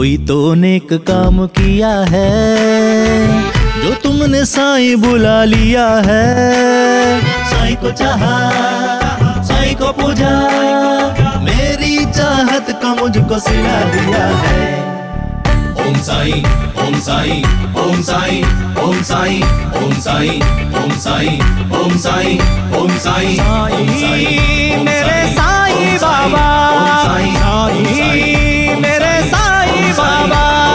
कोई तो नेक काम किया है जो तुमने साईं बुला लिया है। साईं को चाहा, साईं को पूजा, मेरी चाहत का मुझको सिला दिया है। ओम साईं, ओम साईं, ओम साईं, ओम साईं, ओम साईं, ओम साईं, ओम साईं, ओम साईं, ओम साईं, मेरे साईं बाबा, साईं मेरे साईं बाबा।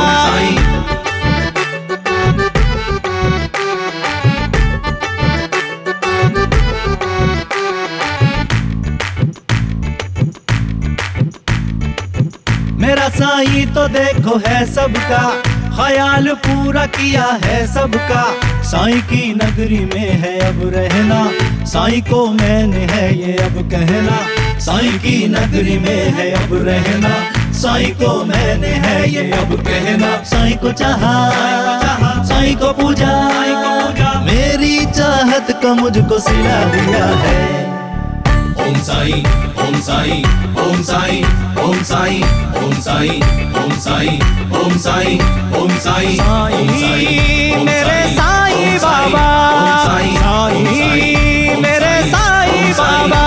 मेरा साईं तो देखो है सबका, ख्याल पूरा किया है सबका। साईं की नगरी में है अब रहना, साईं को मैंने है ये अब कहना। साईं की नगरी में है अब रहना, साईं को मैंने है ये अब कहना। साईं को चाहा, साईं को पूजा, मेरी चाहत का मुझको सिला दिया है। ओम साईं, ओम साईं, ओम साईं, ओम साईं, ओम साईं, ओम साईं, ओम साईं, ओम साईं, ओम साईं, मेरे साईं बाबा, साईं मेरे साईं बाबा।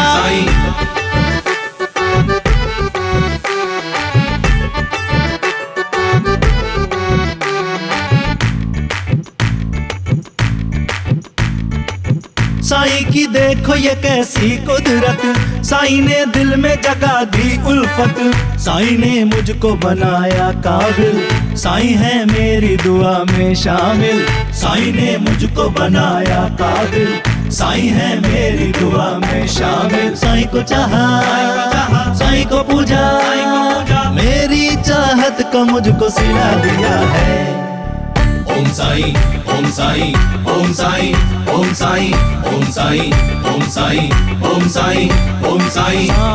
साईं की देखो ये कैसी कुदरत, साईं ने दिल में जगा दी उल्फत। साईं ने मुझको बनाया काबिल, साईं है मेरी दुआ में शामिल। साईं ने मुझको बनाया काबिल, साईं है मेरी दुआ में शामिल। साईं को चाहा, साईं को पूजा, मेरी चाहत का मुझको सिला दिया है। ओम साईं, ओम साईं, ओम साईं, ओम साईं, ओम साईं, ओम साईं, ओम साईं, ओम साईं,